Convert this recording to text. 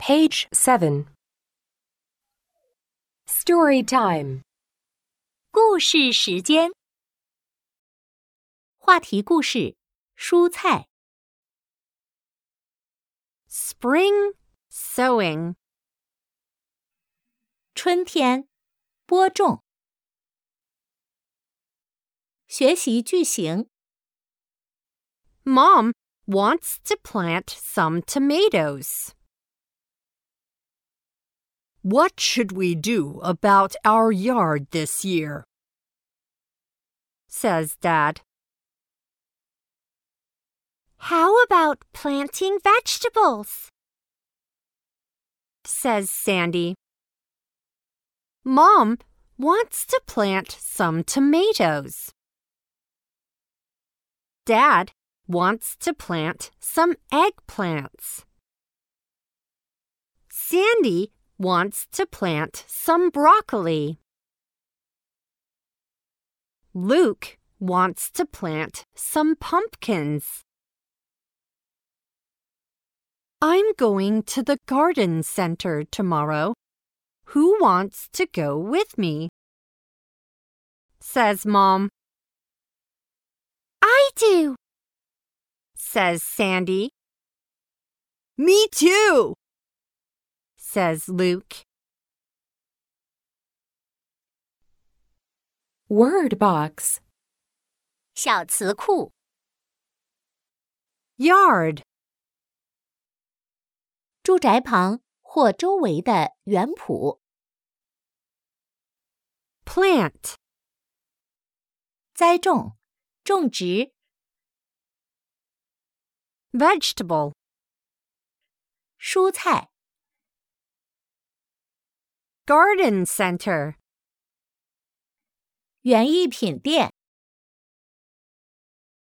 Page 7. Story time. 故事时间。话题故事：蔬菜。 Spring sowing. 春天播种。学习句型。 Mom wants to plant some tomatoes. What should we do about our yard this year? Says Dad. How about planting vegetables? Says Sandy. Mom wants to plant some tomatoes. Dad wants to plant some eggplants. Sandy wants to plant some broccoli. Luke wants to plant some pumpkins. I'm going to the garden center tomorrow. Who wants to go with me? Says Mom. I do, Says Sandy. Me too, Says Luke. Word box. 小词库。 Yard. 住宅旁或周围的园圃。 Plant. 栽种，种植。 Vegetable. 蔬菜。 Garden center. 园艺品店。